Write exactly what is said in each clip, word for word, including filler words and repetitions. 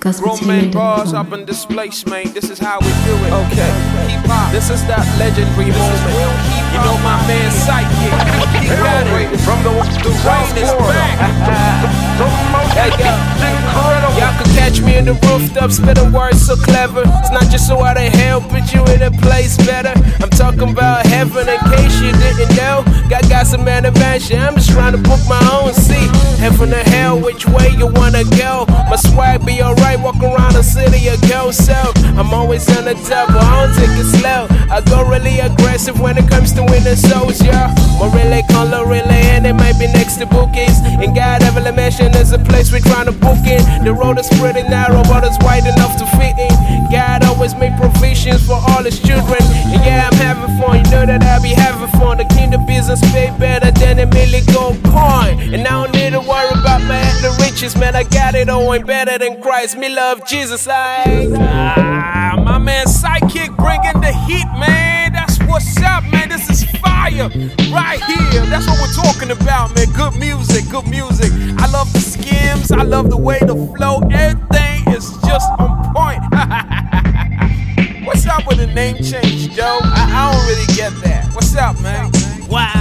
Grown men bars up and displaced, man. This is how we do it. Okay, hip hop. This is that legendary moment. You know my man Psychic. He got it. From the the rain is back. Hey yo, y'all can catch me in the rooftop spitting words so clever. It's not just so out of hell, put you in a place better. I'm talking about heaven in case you didn't know. Got got some intervention. I'm just trying to book my own seat. Heaven or hell, which way you wanna go? My swag be alright, walk around the city or go so. I'm always on the double, I don't take it slow. I go really aggressive when it comes to winning souls, yeah. More really color really, and it might be next to bookies. And God heavily mentioned there's a place we're trying to book in. The road is pretty narrow, but it's wide enough to fit in. God always make provisions for all his children. And yeah, I'm having fun, you know that I'll be having fun. The kingdom business pay better than a million gold coin. And I don't need to worry about my the riches, man. I got it all and better than Christ. Me love Jesus, I. Ah, my man Psychic bringing the heat, man. That's what's up, man. This is fire right here. That's what we're talking about, man. Good music, good music. I love the skims. I love the way the flow. Everything is just on point. What's up with the name change, Joe? I, I don't really get that. What's up, man? Wow.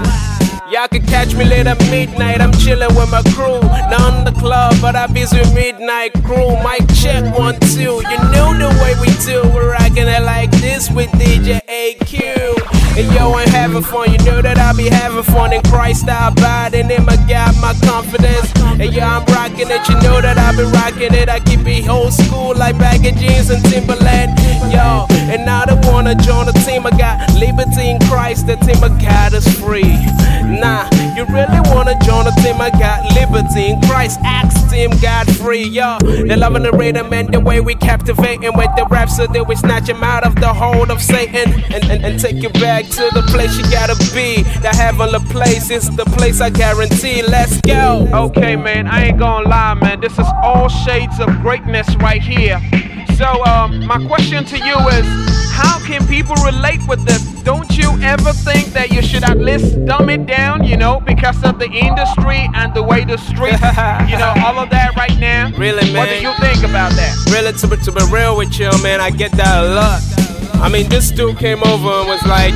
Y'all can catch me late at midnight, I'm chillin' with my crew. Not on the club, but I busy midnight crew. Mic check one, two, you know the way we do. We're rockin' it like this with D J A Q. And yo, I'm having fun, you know that I'll be having fun. In Christ I abide, and in my God, my confidence. And yo, I'm rockin' it, you know that I'll be rockin' it. I keep it old school like baggy jeans and Timberland. Yo, and now they wanna join the team. I got liberty in Christ, the team of God is free. Nah, you really wanna join the team? I got liberty in Christ. Ask Team God free, yo. They loving the rhythm and the way we captivating with the rap, so that we snatch him out of the hold of Satan and, and, and take you back to the place you gotta be. The heavenly place is the place I guarantee. Let's go. Okay, man, I ain't gonna lie, man. This is all shades of greatness right here. So, um, my question to you is, how can people relate with this? Don't you ever think that you should at least dumb it down, you know, because of the industry and the way the streets, you know, all of that right now? Really, man? What do you think about that? Really, to be, to be real with you, man, I get that a lot. I mean, this dude came over and was like,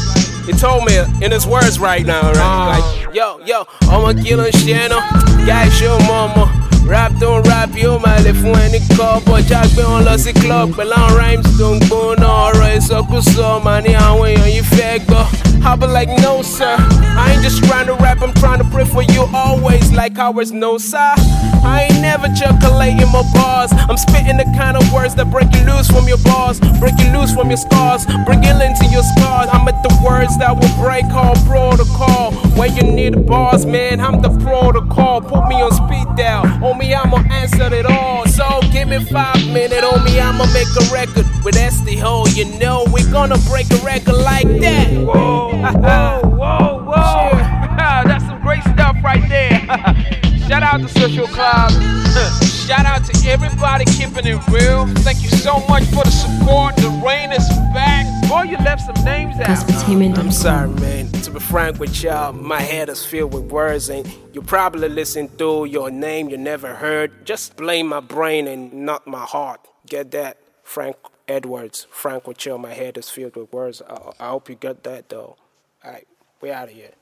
he told me in his words right now, right? Like, yo, yo, I'ma kill a channel, guys, show mama. Rap don't rap, yo, máa lè fún ẹni kọ́. Bọ́jà gbé wọn lọ sí club pẹ̀lú àwọn rhymes tó ń gbóná. Ọ̀rọ̀ ìsọkúsọ mà ní àwọn èèyàn yìí fẹ́ gbọ́. I'll be like, no sir, I ain't just trying to rap, I'm trying to pray for you always. Like ours, no sir, I ain't never chocolating my bars. I'm spitting the kind of words that break you loose from your bars, break you loose from your scars, bring you into your scars. I'm at the words that will break all protocol. When you need bars, man, I'm the protocol. Put me on speed dial, on me I'ma answer it all. So give me five minutes, on me I'ma make a record with S D Ho. You know we gonna break a record like that. Whoa, whoa, whoa, whoa. Sure. That's some great stuff right there. Shout out to Social Club. Shout out to everybody keeping it real. Thank you so much for the support. The rain is back. Boy, you left some names out. I'm sorry, man. To be frank with y'all, my head is filled with words, and you probably listen through your name you never heard. Just blame my brain and not my heart. Get that? Frank Edwards. Frank with y'all, my head is filled with words. I, I hope you got that, though. All right, we out of here.